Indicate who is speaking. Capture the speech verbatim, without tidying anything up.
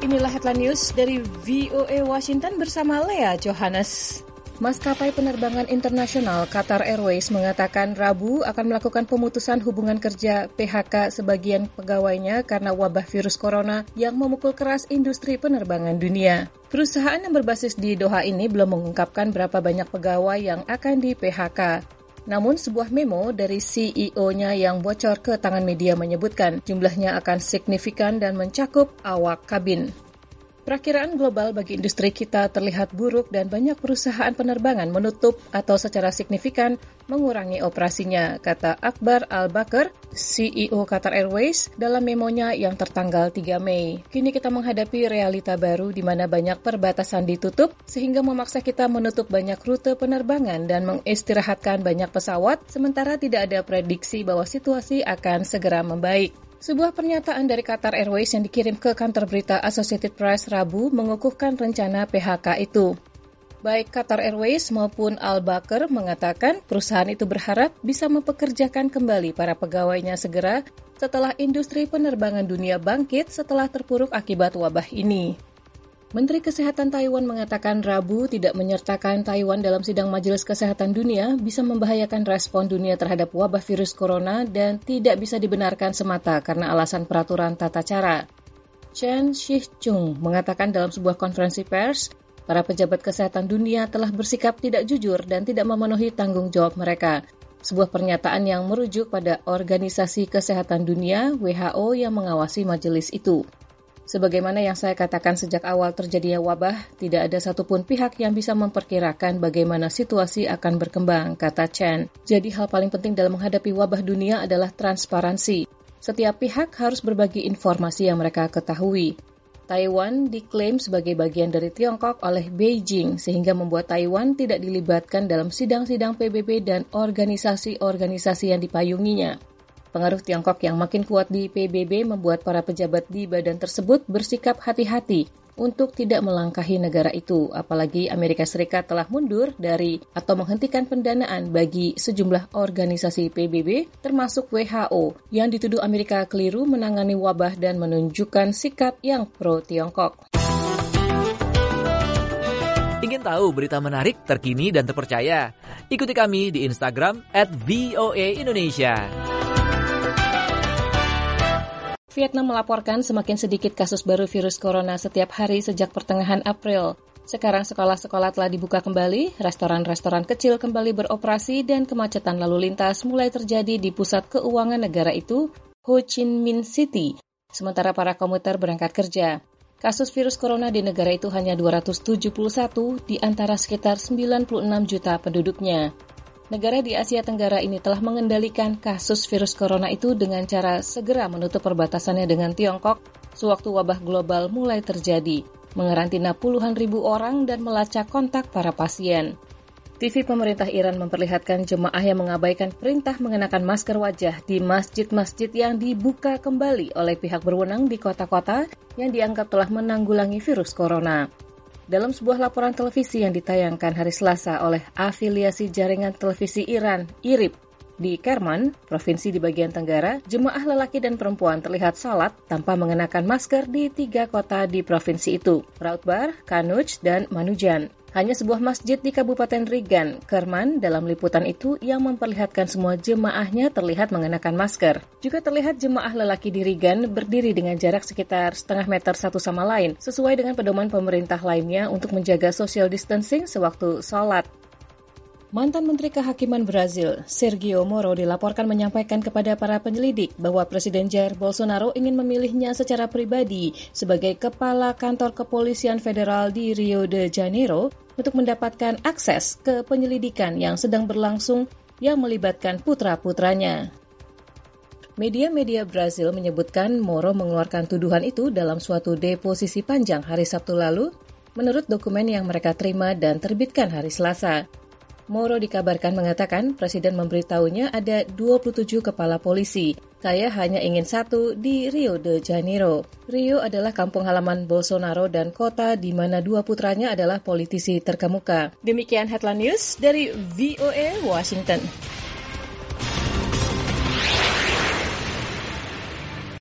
Speaker 1: Inilah Headline News dari V O A Washington bersama Lea Johannes. Maskapai penerbangan internasional Qatar Airways mengatakan Rabu akan melakukan pemutusan hubungan kerja P H K sebagian pegawainya karena wabah virus corona yang memukul keras industri penerbangan dunia. Perusahaan yang berbasis di Doha ini belum mengungkapkan berapa banyak pegawai yang akan di P H K. Namun sebuah memo dari C E O-nya yang bocor ke tangan media menyebutkan jumlahnya akan signifikan dan mencakup awak kabin. Perakiraan global bagi industri kita terlihat buruk dan banyak perusahaan penerbangan menutup atau secara signifikan mengurangi operasinya, kata Akbar Al-Bakr, C E O Qatar Airways, dalam memonya yang tertanggal tiga Mei. Kini kita menghadapi realita baru di mana banyak perbatasan ditutup, sehingga memaksa kita menutup banyak rute penerbangan dan mengistirahatkan banyak pesawat, sementara tidak ada prediksi bahwa situasi akan segera membaik. Sebuah pernyataan dari Qatar Airways yang dikirim ke kantor berita Associated Press Rabu mengukuhkan rencana P H K itu. Baik Qatar Airways maupun Al-Bakr mengatakan perusahaan itu berharap bisa mempekerjakan kembali para pegawainya segera setelah industri penerbangan dunia bangkit setelah terpuruk akibat wabah ini. Menteri Kesehatan Taiwan mengatakan Rabu tidak menyertakan Taiwan dalam sidang Majelis Kesehatan Dunia bisa membahayakan respon dunia terhadap wabah virus corona dan tidak bisa dibenarkan semata karena alasan peraturan tata cara. Chen Shih-chung mengatakan dalam sebuah konferensi pers, para pejabat kesehatan dunia telah bersikap tidak jujur dan tidak memenuhi tanggung jawab mereka. Sebuah pernyataan yang merujuk pada Organisasi Kesehatan Dunia W H O yang mengawasi majelis itu. Sebagaimana yang saya katakan sejak awal terjadinya wabah, tidak ada satupun pihak yang bisa memperkirakan bagaimana situasi akan berkembang, kata Chen. Jadi hal paling penting dalam menghadapi wabah dunia adalah transparansi. Setiap pihak harus berbagi informasi yang mereka ketahui. Taiwan diklaim sebagai bagian dari Tiongkok oleh Beijing, sehingga membuat Taiwan tidak dilibatkan dalam sidang-sidang P B B dan organisasi-organisasi yang dipayunginya. Pengaruh Tiongkok yang makin kuat di P B B membuat para pejabat di badan tersebut bersikap hati-hati untuk tidak melangkahi negara itu, apalagi Amerika Serikat telah mundur dari atau menghentikan pendanaan bagi sejumlah organisasi P B B, termasuk W H O, yang dituduh Amerika keliru menangani wabah dan menunjukkan sikap yang pro-Tiongkok.
Speaker 2: Ingin tahu berita menarik, terkini, dan terpercaya? Ikuti kami di Instagram at V O A Indonesia.
Speaker 1: Vietnam melaporkan semakin sedikit kasus baru virus corona setiap hari sejak pertengahan April. Sekarang sekolah-sekolah telah dibuka kembali, restoran-restoran kecil kembali beroperasi, dan kemacetan lalu lintas mulai terjadi di pusat keuangan negara itu, Ho Chi Minh City, sementara para komuter berangkat kerja. Kasus virus corona di negara itu hanya dua ratus tujuh puluh satu di antara sekitar sembilan puluh enam juta penduduknya. Negara di Asia Tenggara ini telah mengendalikan kasus virus corona itu dengan cara segera menutup perbatasannya dengan Tiongkok sewaktu wabah global mulai terjadi, mengarantina puluhan ribu orang dan melacak kontak para pasien. T V pemerintah Iran memperlihatkan jemaah yang mengabaikan perintah mengenakan masker wajah di masjid-masjid yang dibuka kembali oleh pihak berwenang di kota-kota yang dianggap telah menanggulangi virus corona. Dalam sebuah laporan televisi yang ditayangkan hari Selasa oleh afiliasi jaringan televisi Iran, I R I B, di Kerman, provinsi di bagian tenggara, jemaah lelaki dan perempuan terlihat salat tanpa mengenakan masker di tiga kota di provinsi itu, Rautbar, Kanuj, dan Manujan. Hanya sebuah masjid di Kabupaten Rigan, Kerman, dalam liputan itu yang memperlihatkan semua jemaahnya terlihat mengenakan masker. Juga terlihat jemaah lelaki di Rigan berdiri dengan jarak sekitar setengah meter satu sama lain, sesuai dengan pedoman pemerintah lainnya untuk menjaga social distancing sewaktu sholat. Mantan Menteri Kehakiman Brazil, Sergio Moro, dilaporkan menyampaikan kepada para penyelidik bahwa Presiden Jair Bolsonaro ingin memilihnya secara pribadi sebagai kepala kantor kepolisian federal di Rio de Janeiro untuk mendapatkan akses ke penyelidikan yang sedang berlangsung yang melibatkan putra-putranya. Media-media Brazil menyebutkan Moro mengeluarkan tuduhan itu dalam suatu deposisi panjang hari Sabtu lalu, menurut dokumen yang mereka terima dan terbitkan hari Selasa. Moro dikabarkan mengatakan Presiden memberitahunya ada dua puluh tujuh kepala polisi. Saya hanya ingin satu di Rio de Janeiro. Rio adalah kampung halaman Bolsonaro dan kota di mana dua putranya adalah politisi terkemuka. Demikian Headline News dari V O A Washington.